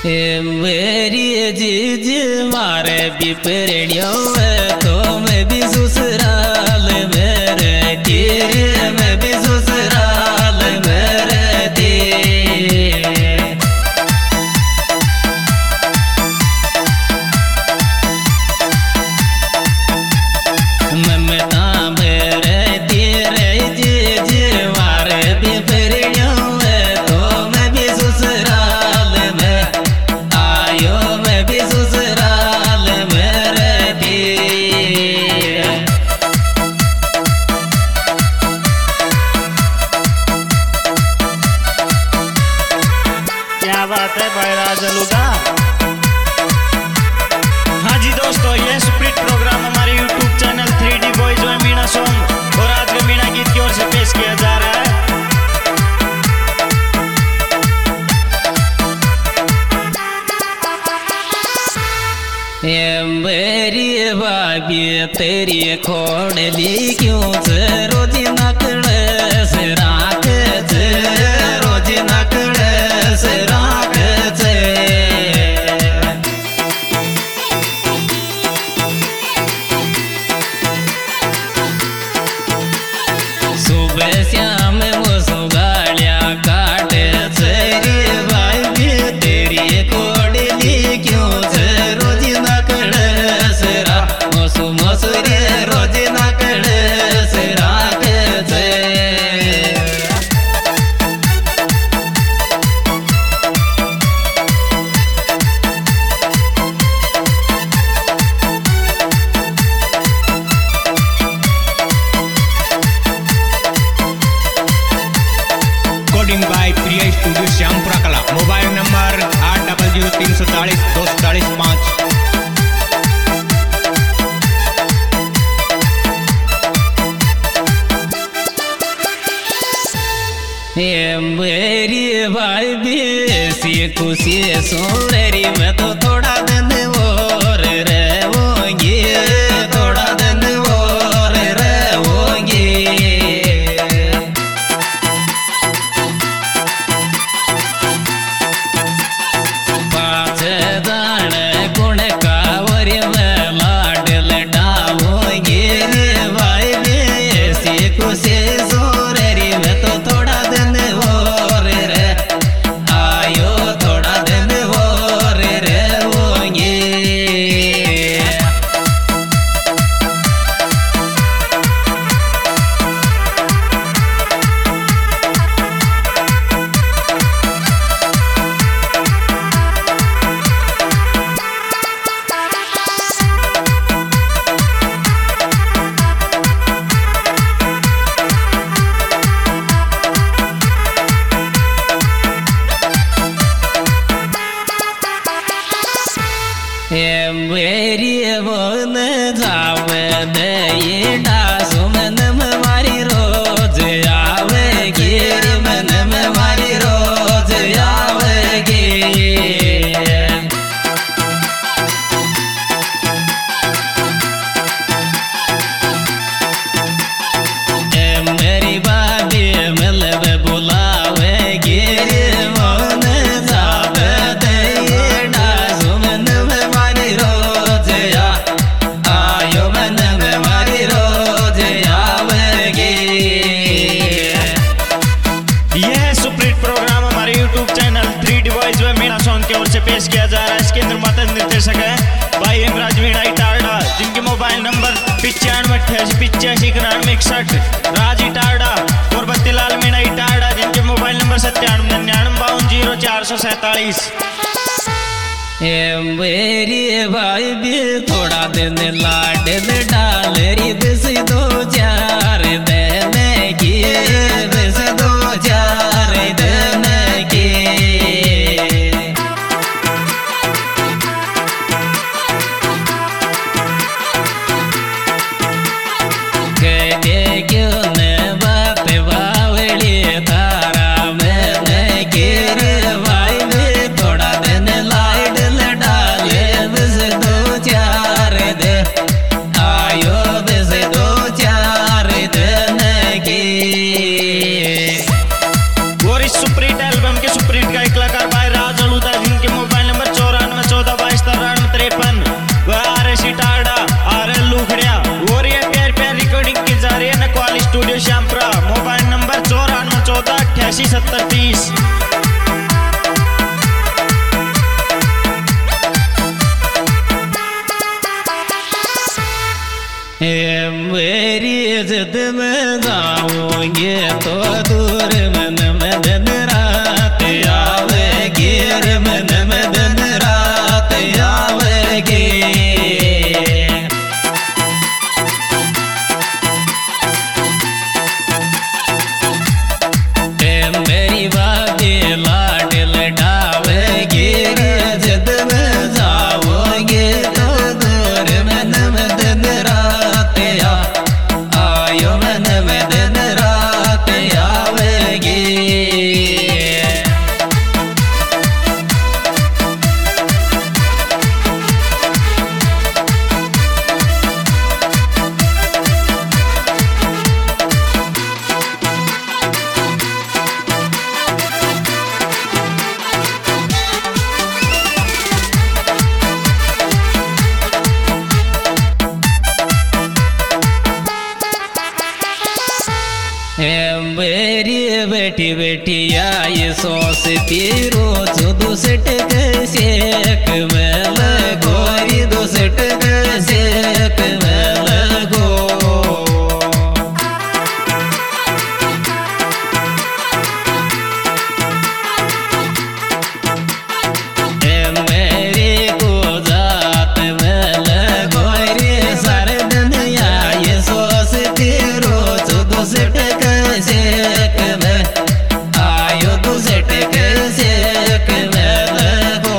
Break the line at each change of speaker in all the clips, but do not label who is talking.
मेरी जीज मारे बिपरियों में तो मैं भी ससुराल मेरे तीर में भी ससुराल मेरे तीर ममता मेरे तीर जीज मारे बिपरियों में तो मैं भी ससुराल में आयो मैं भी ससुराल मेरे तीर।
क्या बात है भाई राजलुगा। हाँ जी दोस्तों, ये स्प्लिट प्रोग्राम हमारे YouTube चैनल 3D बॉयज व मीणा सॉन्ग और आज के मीणा गीत की ओर से पेश किया जा रहा है।
ये मेरी भाभी तेरी खोड़ली क्यों से रोज नकड़े से राख से रोज नकड़े से राख से सुबह शाम वो सुगाड़िया काटे से रे भाभी तेरी खोड़ली क्यों से रोज नकड़े से राख मसूरी रोज नकड़े से राख से।
Recording by Priya studio Shyampura Kala. Mobile number 8003442445।
ये मेरी भाई भी ऐसी खुशी सोरेरी में तो थोड़ा दिन और रहोगी थोड़ा दिन और रहोगी। पाँच दान गुण कावरी में लाडल डाहोगी रे भाई भी ऐसी खुशी सोरेरी में तो थोड़ा दिन और रे आयो थोड़ा दिन और रे होंगे। ये मेरी बोल जावे दे डासु मन में मारी रोज आवेगी मन में मारी रोज आवेगी। मेरी भाभी मिलब बुलावेगी मन जावे दे डासु मन में मारी रोज आयो मन में मारी रोज आवेगी।
यह स्प्लिट प्रोग्राम हमारे YouTube चैनल 3D बॉयज व मीणा सॉन्ग की ओर से पेश किया जा रहा है। इसके निर्माता निर्देशक है भाई हेमराज मीणा इटारडा, जिनके मोबाइल नंबर 9588859161। राज इटारडा और बत्तीलाल मीणा इटारडा, जिनके मोबाइल नंबर 9799900447।
ये मेरी भाई भी थोड़ा दिन लाडल डाल री बिस दो चार देने की बिस दो चार देने की। कहते क्यों ने बात बावली तारा में गिर भाई भी थोड़ा दिन लाडल डाले बिस दो चार दे आयो बिस दो चार देने की।
877030।
मेरी जिद में जाऊंगे तो दूर मन में दिन रात आवेगी, मन में दिन रात आवेगी। मेरी बातें लाड लडावेगी, जिद में जाओगे तो दूर मन में दिन रात आयो, मन में दिन रात आवेगी। मेरी बेटी बेटी आई सोचती रोज दुसट कैसे में लगोरी, दुसट कैसे में लगो। मेरी को जात में लगोरी, सारे दिन आई सोचती रोज दुसट कैसे में आयो, दुसट कैसे में लगो।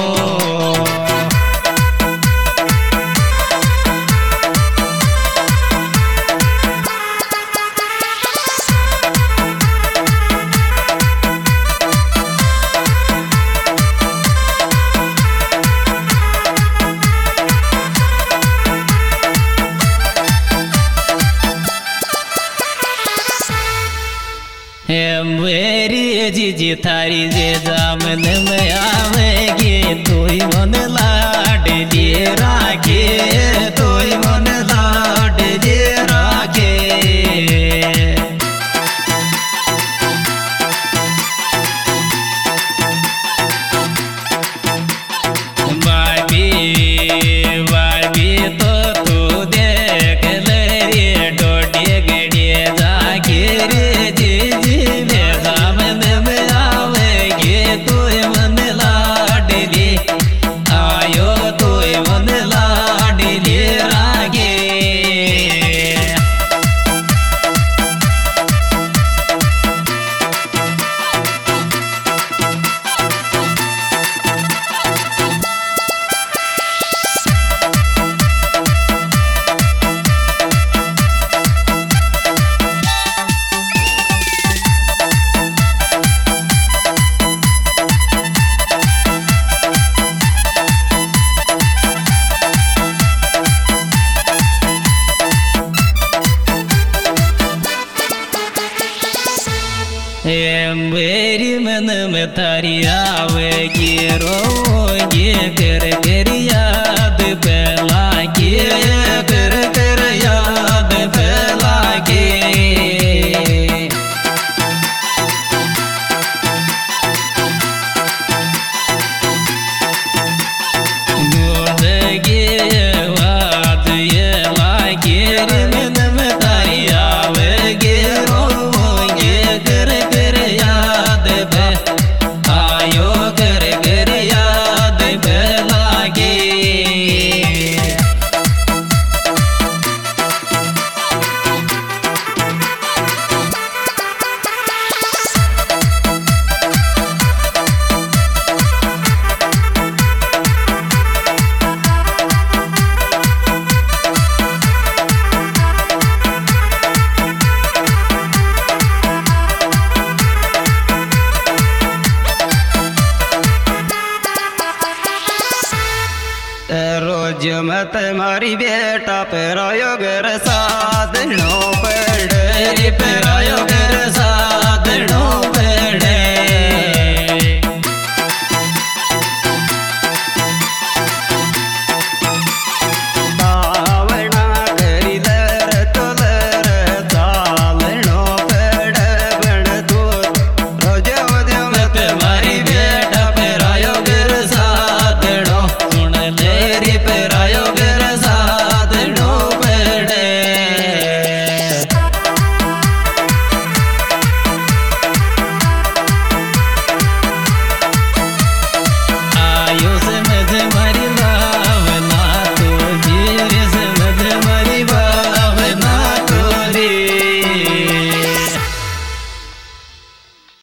मेरी जीजी थारी जे जामन में आवेगी, तू ही मन लाड लिए राखे, तू ही मन लाड लिए राखे। बाबी बाबी तो तू देख ले रे, डोडी गड़िए जाके रे जीजी बेजा मन में आवेगी, तू मन लाडली आयो, तू मन लाडली रागे। मेरी मन में तारी आवेगी, रोगी कर कर याद फैलागी, कर कर याद फैलागी। गूंजेगी आवाज ये लागी, मन में तारी आवेगी, रोगी कर कर याद आयो, कर कर याद फैलागी। रोज मत मारी बेटा पेरायो घर साधनो पड़े, पेरायो